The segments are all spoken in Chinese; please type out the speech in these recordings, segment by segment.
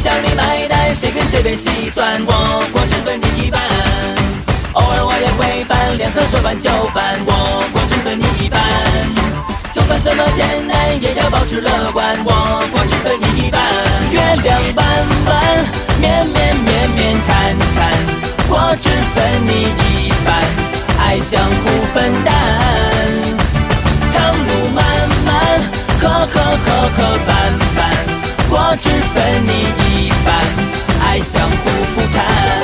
奖励买单，谁跟谁被细算，我国只分你一半。偶尔我也会翻两侧说翻就翻，我国只分你一半。就算这么艰难，也要保持乐观，我国只分你一半。月亮弯弯，绵绵绵绵缠缠，我只分你一半，爱相互分担。长路漫漫，磕磕磕磕绊绊，我只分你一半，爱相互扶搀。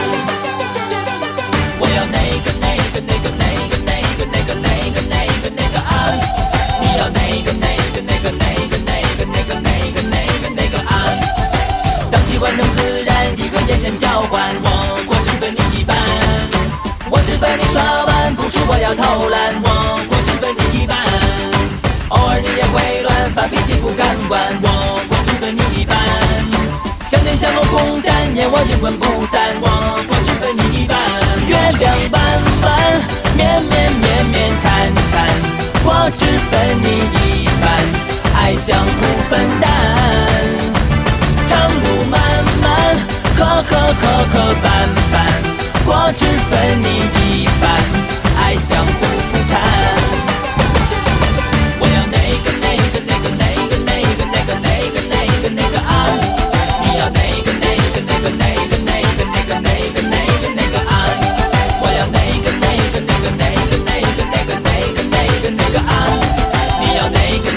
我要那个啊，你要那个啊。当喜欢能自然一个眼神交换，我只分你一半。我只分你刷碗，不是我要偷懒，我只分你一半。偶尔你也会乱发脾气不敢管，我只分你一半。相见相互共沾，念我阴魂不散，我只分你一半。月亮弯弯，绵绵绵绵缠缠，我只分你一半，爱相互分担。长路漫漫，磕磕磕磕绊绊，我只分你一半，爱相互扶搀。我要那个啊，你要那个啊，我要那个啊，你要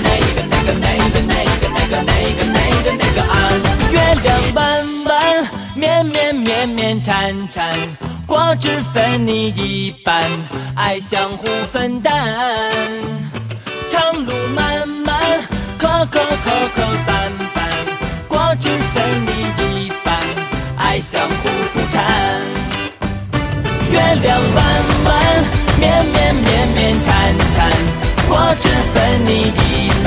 那个啊。月亮弯弯，绵绵绵绵缠缠，我只分你一半，爱相互分担。长路漫漫，磕磕磕磕绊绊，我只分你一半，爱相互扶搀。月亮弯弯，绵绵绵绵缠缠，我只分你一半。